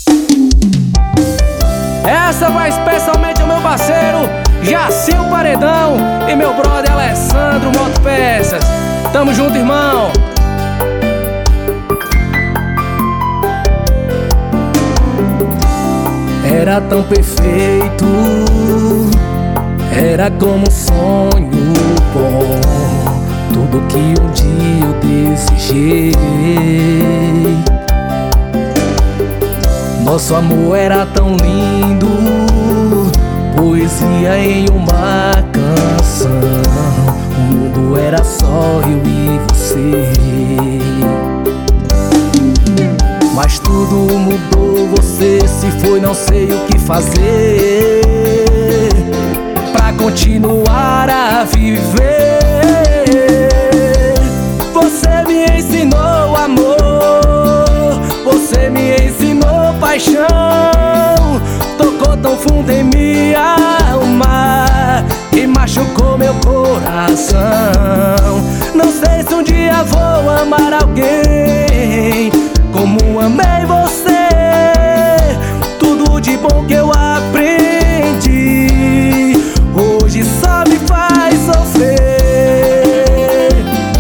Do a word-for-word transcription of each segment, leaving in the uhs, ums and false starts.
Essa vai especialmente ao meu parceiro Jacinho Paredão e meu brother Alessandro Motopeças. Tamo junto, irmão. Era tão perfeito, era como um sonho bom, tudo que um dia eu desejei. Nosso amor era tão lindo, poesia em uma canção. O mundo era só eu e você, mas tudo mudou, você se foi, não sei o que fazer pra continuar a viver. Você me ensinou amor, você me ensinou paixão, tocou tão fundo em minha alma e machucou meu coração. Não sei se um dia vou amar alguém como amei você, tudo de bom que eu aprendi hoje só me faz sofrer.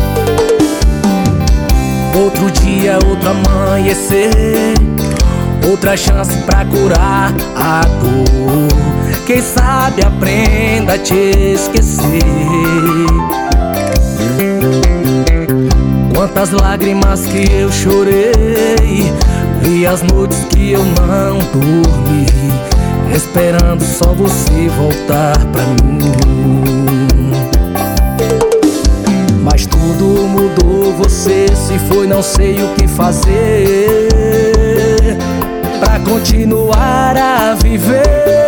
Outro dia, outro amanhecer, outra chance pra curar a dor. Quem sabe aprenda a te esquecer. Quantas lágrimas que eu chorei e as noites que eu não dormi, esperando só você voltar pra mim. Mas tudo mudou, você se foi, não sei o que fazer pra continuar a viver.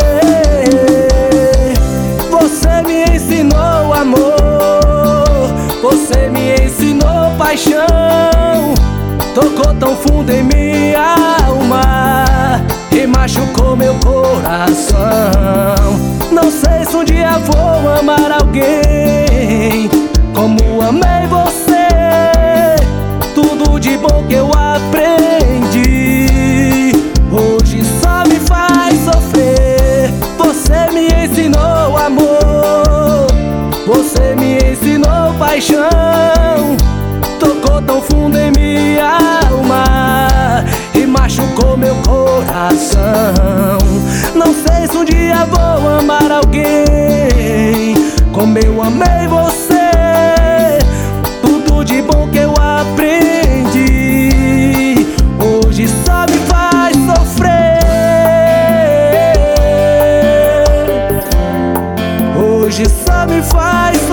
Você me ensinou amor, você me ensinou paixão, tocou tão fundo em minha alma e machucou meu coração. Não sei se um dia vou amar alguém como amei você, tudo de bom que eu aprendi hoje só me faz sofrer. Você me ensinou amor, você me ensinou paixão, tocou tão fundo em minha alma e machucou meu coração. Não sei se um dia vou amar alguém como eu amei você, tudo de bom que eu aprendi hoje só me faz sofrer. Hoje só me faz